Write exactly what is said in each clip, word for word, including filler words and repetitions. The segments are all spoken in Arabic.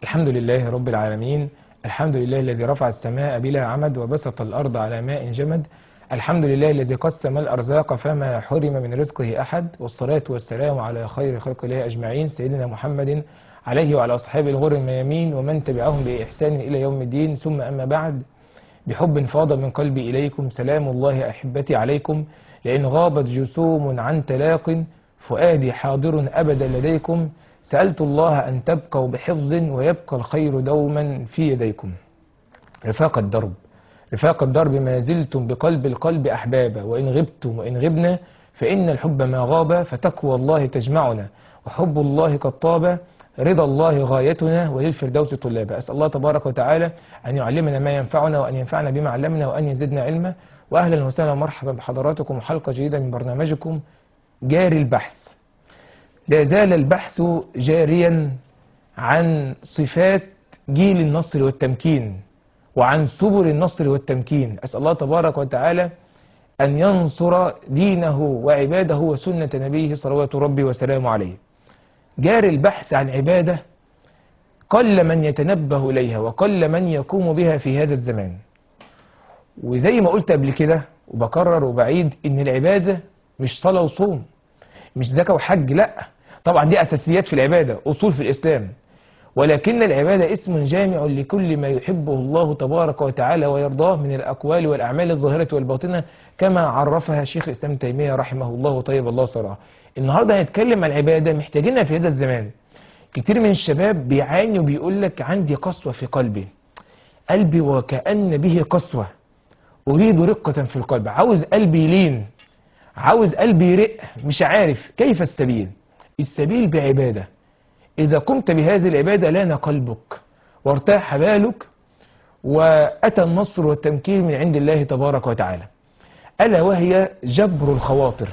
الحمد لله رب العالمين. الحمد لله الذي رفع السماء بلا عمد وبسط الأرض على ماء جمد. الحمد لله الذي قسم الأرزاق فما حرم من رزقه أحد، والصلاة والسلام على خير خلق الله أجمعين سيدنا محمد عليه وعلى أصحابه الغر الميامين ومن تبعهم بإحسان إلى يوم الدين. ثم أما بعد، بحب فاض من قلبي إليكم سلام الله أحبتي عليكم، لأن غابت جسوم عن تلاق فؤادي حاضر أبدا لديكم. سألت الله أن تبقوا بحفظ ويبقى الخير دوما في يديكم. رفاق الدرب رفاق الدرب ما زلتم بقلب القلب أحبابا، وإن غبتم وإن غبنا فإن الحب ما غاب، فتقوى الله تجمعنا وحب الله قد طاب، رضا الله غايتنا وللفردوس طلابا. أسأل الله تبارك وتعالى أن يعلمنا ما ينفعنا وأن ينفعنا بما علمنا وأن يزدنا علما. وأهلا وسهلا ومرحبا بحضراتكم حلقة جديدة من برنامجكم جاري البحث. لا زال البحث جاريا عن صفات جيل النصر والتمكين وعن سبل النصر والتمكين. أسأل الله تبارك وتعالى أن ينصر دينه وعباده وسنة نبيه صلوات ربي وسلامه عليه. جاري البحث عن عبادة قل من يتنبه إليها وقل من يقوم بها في هذا الزمان. وزي ما قلت قبل كده وبكرر وبعيد، إن العبادة مش صلاة وصوم، مش زكاة وحج، لا طبعا دي أساسيات في العبادة، أصول في الإسلام، ولكن العبادة اسم جامع لكل ما يحبه الله تبارك وتعالى ويرضاه من الأقوال والأعمال الظاهرة والباطنة، كما عرفها شيخ الإسلام تيمية رحمه الله وطيب الله ثراه. النهاردة هنتكلم عن العبادة محتاجينها في هذا الزمان. كتير من الشباب بيعاني وبيقول لك عندي قسوة في قلبي، قلبي وكأن به قسوة، أريد رقة في القلب، عاوز قلبي يلين، عاوز قلبي يرق، مش عارف كيف السبيل. السبيل بعبادة. إذا قمت بهذه العبادة لان قلبك وارتاح بالك وأتى النصر والتمكين من عند الله تبارك وتعالى، ألا وهي جبر الخواطر.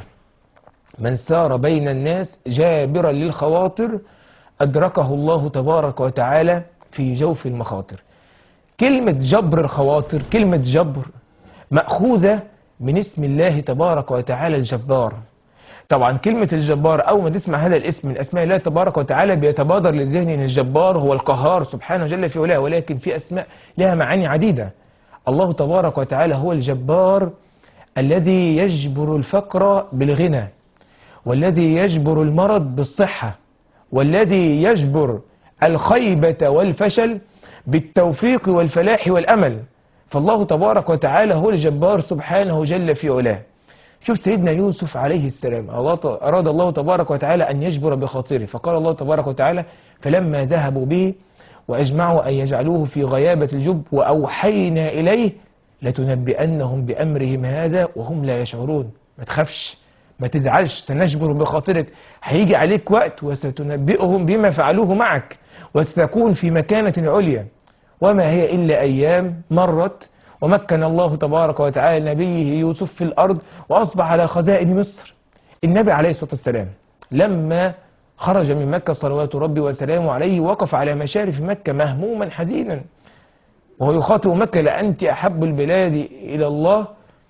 من سار بين الناس جابرا للخواطر أدركه الله تبارك وتعالى في جوف المخاطر. كلمة جبر الخواطر، كلمة جبر مأخوذة من اسم الله تبارك وتعالى الجبار. طبعا كلمة الجبار أول ما تسمع هذا الاسم من أسماء الله تبارك وتعالى بيتبادر للذهن أن الجبار هو القهار سبحانه جل في علاه، ولكن في أسماء لها معاني عديدة. الله تبارك وتعالى هو الجبار الذي يجبر الفقر بالغنى، والذي يجبر المرض بالصحة، والذي يجبر الخيبة والفشل بالتوفيق والفلاح والأمل. فالله تبارك وتعالى هو الجبار سبحانه جل في علاه. شوف سيدنا يوسف عليه السلام، الله أراد الله تبارك وتعالى أن يجبر بخاطره، فقال الله تبارك وتعالى فلما ذهبوا به وأجمعوا أن يجعلوه في غيابة الجب وأوحينا إليه لتنبئنهم بأمرهم هذا وهم لا يشعرون. ما تخافش، ما تزعلش، سنجبر بخاطرك، هيجي عليك وقت وستنبئهم بما فعلوه معك وستكون في مكانة عليا. وما هي إلا أيام مرت ومكن الله تبارك وتعالى نبيه يوسف في الأرض وأصبح على خزائن مصر. النبي عليه الصلاة والسلام لما خرج من مكة صلوات ربي وسلامه عليه وقف على مشارف مكة مهموما حزينا وهو يخاطب مكة لأنت أحب البلاد إلى الله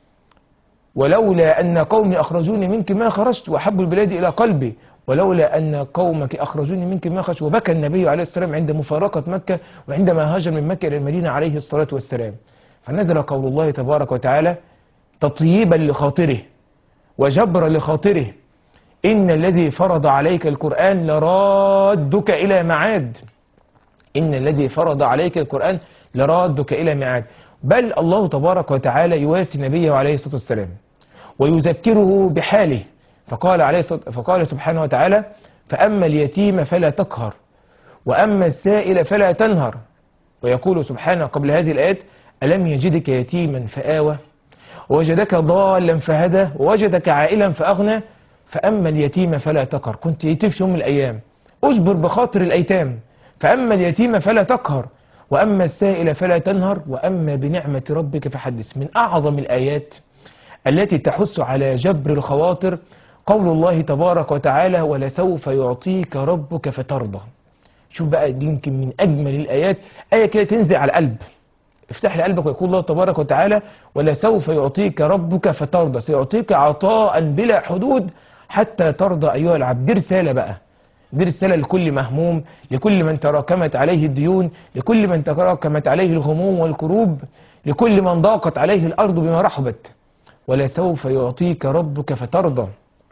ولولا أن قومي أخرجوني منك ما خرجت، وأحب البلاد إلى قلبي ولولا أن قومك أخرجوني منك ما خرجت. وبكى النبي عليه السلام عند مفارقة مكة وعندما هاجر من مكة إلى المدينة عليه الصلاة والسلام. فنزل قول الله تبارك وتعالى تطييبا لخاطره وجبرا لخاطره: إن الذي فرض عليك القرآن لرادك إلى معاد. إن الذي فرض عليك القرآن لرادك إلى معاد. بل الله تبارك وتعالى يواسي نبيه عليه الصلاة والسلام ويذكره بحاله، فقال عليه فقال سبحانه وتعالى: فأما اليتيم فلا تقهر وأما السائل فلا تنهر. ويقول سبحانه قبل هذه الآيات: ألم يجدك يتيما فآوى ووجدك ضالا فهدى ووجدك عائلا فأغنى فأما اليتيم فلا تقهر. كنت يتيم في يوم من الأيام، أجبر بخاطر الأيتام. فأما اليتيم فلا تقهر وأما السائل فلا تنهر وأما بنعمة ربك فحدث. من أعظم الآيات التي تحث على جبر الخواطر قول الله تبارك وتعالى: ولسوف يعطيك ربك فترضى. شوف بقى، دي يمكن من أجمل الآيات، آية كده تنزل على القلب. افتح لي قلبك ويقول الله تبارك وتعالى: ولسوف يعطيك ربك فترضى. سيعطيك عطاء بلا حدود حتى ترضى أيها العبد. دي رسالة بقى، دي رسالة لكل مهموم، لكل من تراكمت عليه الديون، لكل من تراكمت عليه الغموم والكروب، لكل من ضاقت عليه الأرض بما رحبت. ولسوف يعطيك ربك فترضى،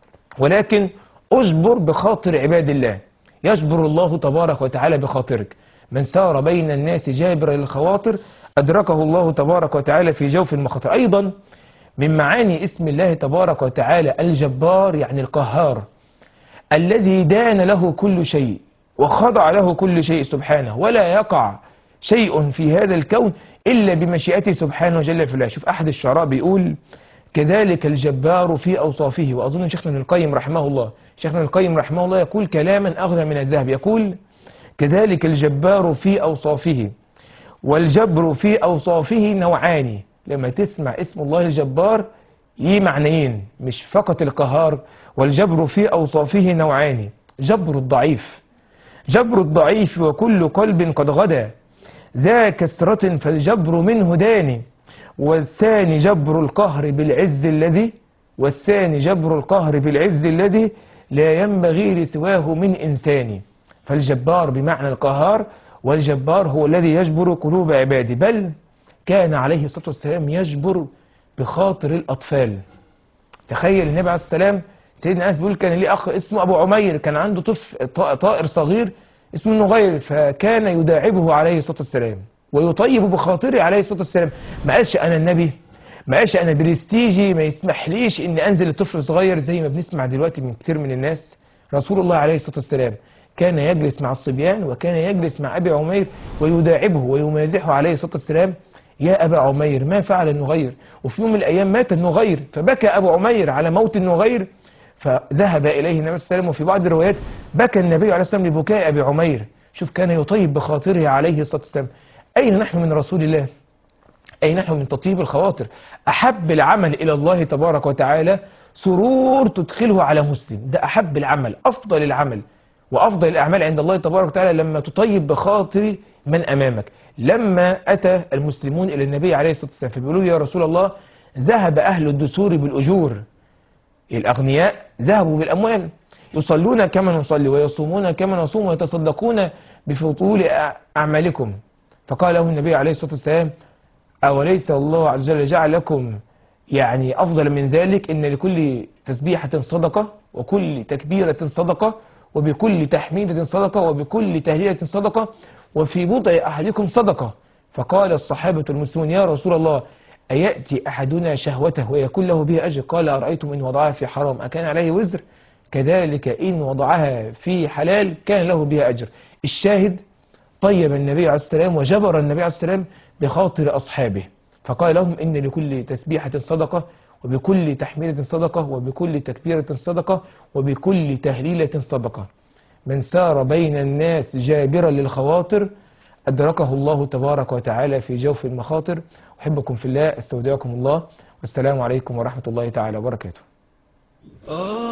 ولكن اجبر بخاطر عباد الله، يجبر الله تبارك وتعالى بخاطرك. من سار بين الناس جابر للخواطر أدركه الله تبارك وتعالى في جوف المخاطر. أيضا من معاني اسم الله تبارك وتعالى الجبار، يعني القهار، الذي دان له كل شيء وخضع له كل شيء سبحانه، ولا يقع شيء في هذا الكون إلا بمشيئته سبحانه جل في علاه. شوف أحد الشعراء بيقول: كذلك الجبار في أوصافه. وأظن شيخنا ابن القيم رحمه الله شيخنا ابن القيم رحمه الله يقول كلاما أغلى من الذهب، يقول: كذلك الجبار في أوصافه، والجبر في أوصافه نوعان. لما تسمع اسم الله الجبار ليه معنيين، مش فقط القهار. والجبر في أوصافه نوعان: جبر الضعيف جبر الضعيف وكل قلب قد غدا، ذا كسرة فالجبر منه داني، والثاني جبر القهر بالعز الذي والثاني جبر القهر بالعز الذي لا ينبغي لسواه من إنسان. فالجبار بمعنى القهار، والجبار هو الذي يجبر قلوب عباده. بل كان عليه الصلاة والسلام يجبر بخاطر الأطفال. تخيل النبي عليه السلام، سيدنا أنس بيقول كان ليه أخ اسمه أبو عمير، كان عنده طفل طائر صغير اسمه نغير، فكان يداعبه عليه الصلاة والسلام ويطيب بخاطره عليه الصلاة والسلام. ما قالش أنا النبي، ما قالش أنا برستيجي ما يسمحليش إن أنزل لطفل صغير زي ما بنسمع دلوقتي من كتير من الناس. رسول الله عليه الصلاة والسلام كان يجلس مع الصبيان، وكان يجلس مع أبي عمير ويداعبه ويمازحه عليه الصلاة والسلام: يا أبا عمير ما فعل النغير؟ وفي يوم من الأيام مات النغير، فبكى أبو عمير على موت النغير، فذهب إليه النبي صلى الله عليه وسلم. وفي بعض الروايات بكى النبي عليه الصلاة والسلام لبكاء أبي عمير. شوف كان يطيب بخاطره عليه الصلاة والسلام. أين نحن من رسول الله؟ أين نحن من تطيب الخواطر؟ أحب العمل إلى الله تبارك وتعالى سرور تدخله على مسلم، ده أحب العمل، أفضل العمل وأفضل الأعمال عند الله تبارك وتعالى لما تطيب بخاطر من أمامك. لما أتى المسلمون إلى النبي عليه الصلاة والسلام فبيقولوا: يا رسول الله، ذهب أهل الدثور بالأجور، الأغنياء ذهبوا بالأموال، يصلون كما نصلي ويصومون كما نصوم ويتصدقون بفضول أعمالكم. فقال له النبي عليه الصلاة والسلام: أوليس الله عز وجل جعل لكم يعني أفضل من ذلك؟ إن لكل تسبيحة صدقة، وكل تكبيرة صدقة، وبكل تحميدة صدقة، وبكل تهليلة صدقة، وفي بضع أحدكم صدقة. فقال الصحابة المسلمون: يا رسول الله، أيأتي أحدنا شهوته ويكون له بها أجر؟ قال: أرأيتم إن وضعها في حرام أكان عليه وزر؟ كذلك إن وضعها في حلال كان له بها أجر. الشاهد: طيب النبي عليه السلام وجبر النبي عليه السلام بخاطر أصحابه، فقال لهم: إن لكل تسبيحة صدقة، وبكل تحميدة صدقة، وبكل تكبيرة صدقة، وبكل تهليلة صدقة. من سار بين الناس جابرا للخواطر أدركه الله تبارك وتعالى في جوف المخاطر. أحبكم في الله، استودعكم الله، والسلام عليكم ورحمة الله تعالى وبركاته.